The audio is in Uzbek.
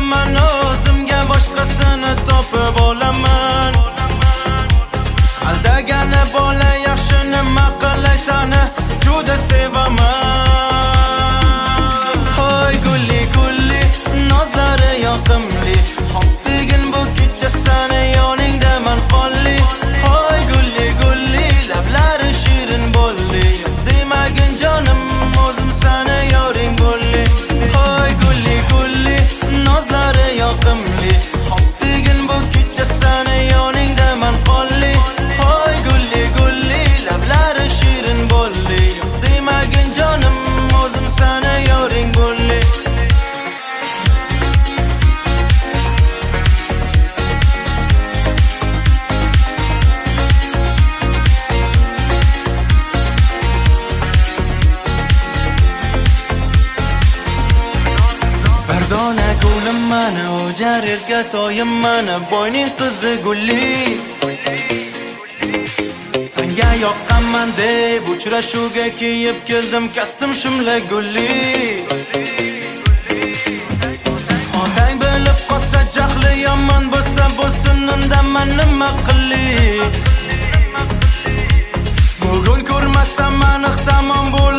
yo'qaman, o'zimga boshqasini topib olaman. Aldagani bola yaxshi, nima qilay sani juda sevaman. Hoy gulli gulli, nozlari yoqimli, hoptigin bu kecha sani yoningda man qolli. Hoy gulli gulli, lablari shirin bo'lli, demagin jonim o'zim sani yoring bo'lli. Hoy gulli gulli, nozlari yoqimli, hoptigin bu kecha sani yoningda man qolli. Hoy gulli gulli, lablari shirin bo'lli, demagin jonim o'zim sani yoring bo'lli. Dona gulim mana, o'jar erkatoyim mana, boyning qizi gulli. Senga yoqqanman deb uchrashuvga kiyib keldim, kastim shimla gulli. Otang bilib qolsa jahli yomon bo'lsa, bo'lsin undan nima qilli. Bugun ko'rmasam aniq tamom bo'ldi.